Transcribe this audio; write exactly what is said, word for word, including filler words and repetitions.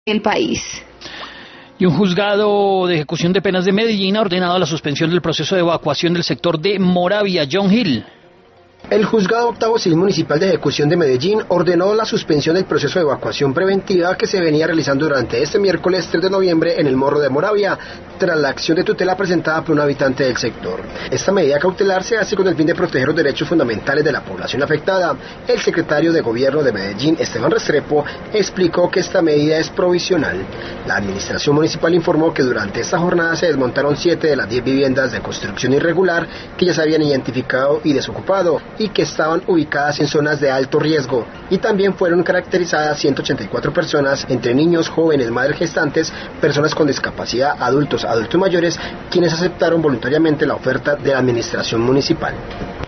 el país. Y un juzgado de ejecución de penas de Medellín ha ordenado la suspensión del proceso de evacuación del sector de Moravia. John Hill. El Juzgado Octavo Civil Municipal de Ejecución de Medellín ordenó la suspensión del proceso de evacuación preventiva que se venía realizando durante este miércoles tres de noviembre en el Morro de Moravia, tras la acción de tutela presentada por un habitante del sector. Esta medida cautelar se hace con el fin de proteger los derechos fundamentales de la población afectada. El secretario de Gobierno de Medellín, Esteban Restrepo, explicó que esta medida es provisional. La administración municipal informó que durante esta jornada se desmontaron siete de las diez viviendas de construcción irregular que ya se habían identificado y desocupado, y que estaban ubicadas en zonas de alto riesgo, y también fueron caracterizadas ciento ochenta y cuatro personas, entre niños, jóvenes, madres gestantes, personas con discapacidad, adultos, adultos mayores, quienes aceptaron voluntariamente la oferta de la administración municipal.